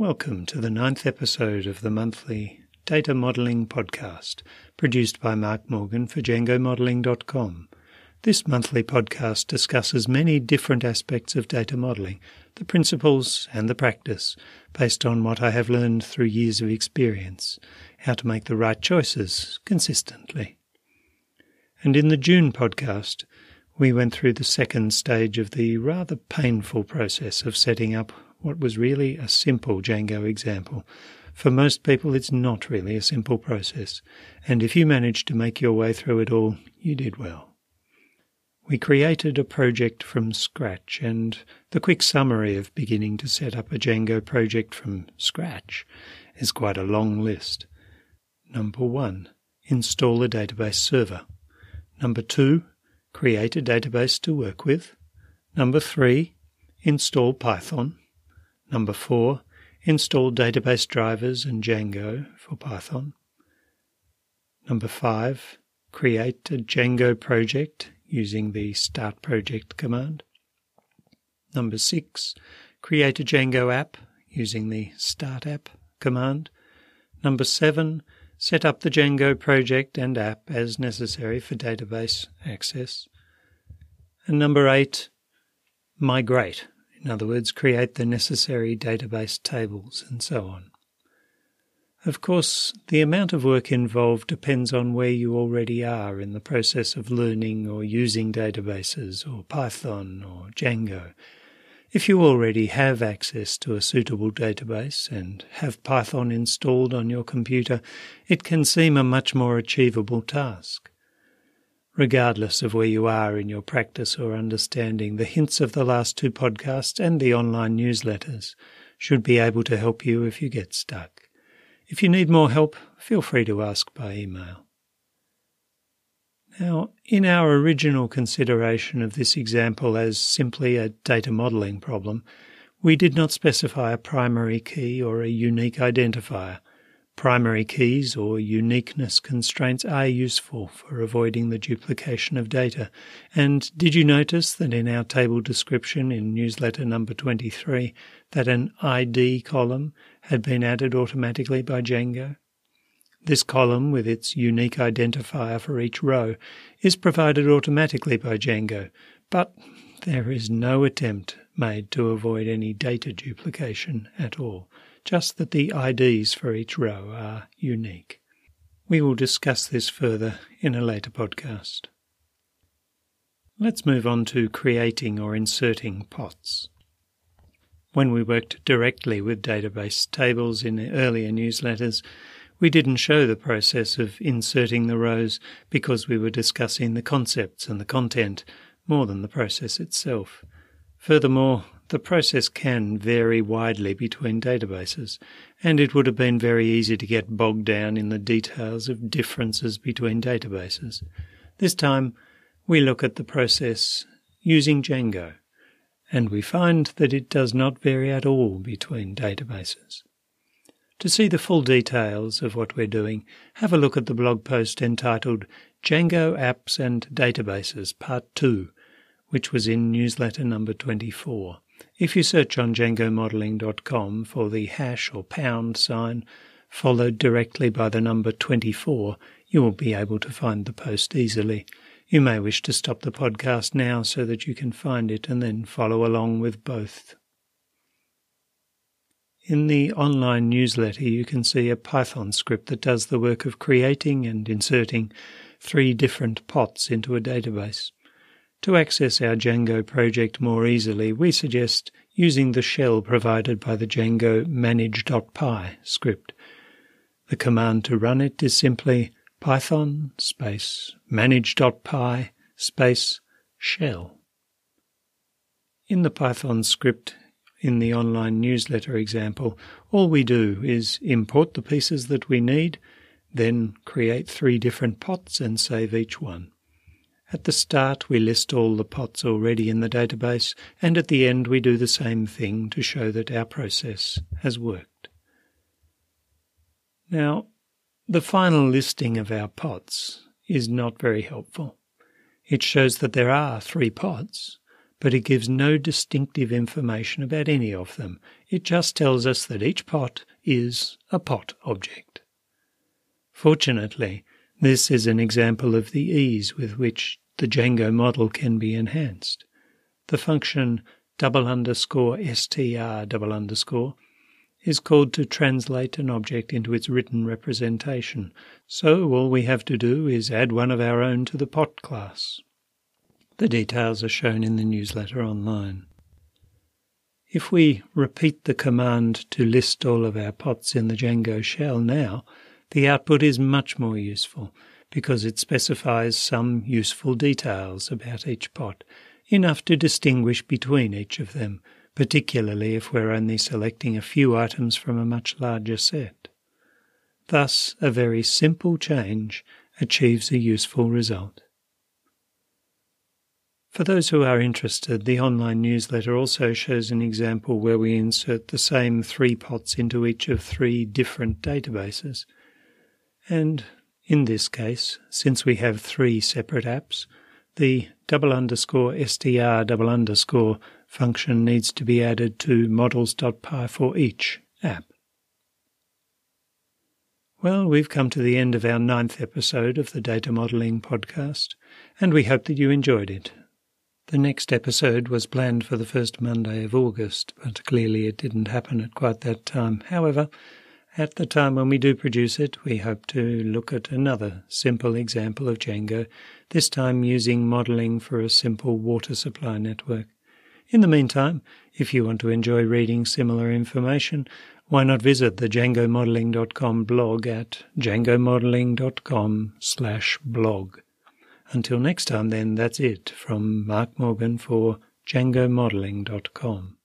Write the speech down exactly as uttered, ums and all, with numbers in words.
Welcome to the ninth episode of the monthly Data Modelling Podcast, produced by Mark Morgan for Django Modelling dot com. This monthly podcast discusses many different aspects of data modelling, the principles and the practice, based on what I have learned through years of experience, how to make the right choices consistently. And in the June podcast, we went through the second stage of the rather painful process of setting up what was really a simple Django example. For most people, it's not really a simple process, and if you managed to make your way through it all, you did well. We created a project from scratch, and the quick summary of beginning to set up a Django project from scratch is quite a long list. Number one, install a database server. Number two, create a database to work with. Number three, install Python. Number four, install database drivers and Django for Python. Number five, create a Django project using the start project command. Number six, create a Django app using the start app command. Number seven, set up the Django project and app as necessary for database access. And number eight, migrate. In other words, create the necessary database tables and so on. Of course, the amount of work involved depends on where you already are in the process of learning or using databases or Python or Django. If you already have access to a suitable database and have Python installed on your computer, it can seem a much more achievable task. Regardless of where you are in your practice or understanding, the hints of the last two podcasts and the online newsletters should be able to help you if you get stuck. If you need more help, feel free to ask by email. Now, in our original consideration of this example as simply a data modelling problem, we did not specify a primary key or a unique identifier. Primary keys or uniqueness constraints are useful for avoiding the duplication of data. And did you notice that in our table description in newsletter number twenty-three that an I D column had been added automatically by Django? This column, with its unique identifier for each row, is provided automatically by Django, but there is no attempt made to avoid any data duplication at all, just that the I Ds for each row are unique. We will discuss this further in a later podcast. Let's move on to creating or inserting pots. When we worked directly with database tables in the earlier newsletters, we didn't show the process of inserting the rows because we were discussing the concepts and the content more than the process itself. Furthermore, the process can vary widely between databases, and it would have been very easy to get bogged down in the details of differences between databases. This time, we look at the process using Django, and we find that it does not vary at all between databases. To see the full details of what we're doing, have a look at the blog post entitled Django Apps and Databases Part two, which was in newsletter number twenty-four. If you search on Django Modelling dot com for the hash or pound sign, followed directly by the number twenty-four, you will be able to find the post easily. You may wish to stop the podcast now so that you can find it and then follow along with both. In the online newsletter, you can see a Python script that does the work of creating and inserting three different pots into a database. To access our Django project more easily, we suggest using the shell provided by the Django manage.py script. The command to run it is simply python space manage.py space shell. In the Python script, in the online newsletter example, all we do is import the pieces that we need, then create three different pots and save each one. At the start, we list all the pots already in the database, and at the end we do the same thing to show that our process has worked. Now, the final listing of our pots is not very helpful. It shows that there are three pots, but it gives no distinctive information about any of them. It just tells us that each pot is a pot object. Fortunately, this is an example of the ease with which the Django model can be enhanced. The function double underscore str double underscore is called to translate an object into its written representation, so all we have to do is add one of our own to the pot class. The details are shown in the newsletter online. If we repeat the command to list all of our pots in the Django shell now, the output is much more useful because it specifies some useful details about each pot, enough to distinguish between each of them, particularly if we're only selecting a few items from a much larger set. Thus, a very simple change achieves a useful result. For those who are interested, the online newsletter also shows an example where we insert the same three pots into each of three different databases. And in this case, since we have three separate apps, the double underscore str double underscore function needs to be added to models.py for each app. Well, we've come to the end of our ninth episode of the Data Modeling Podcast, and we hope that you enjoyed it. The next episode was planned for the first Monday of August, but clearly it didn't happen at quite that time. However, at the time when we do produce it, we hope to look at another simple example of Django, this time using modeling for a simple water supply network. In the meantime, if you want to enjoy reading similar information, why not visit the django modeling dot com blog at django modeling dot com slash blog. Until next time then, that's it from Mark Morgan for django modeling dot com.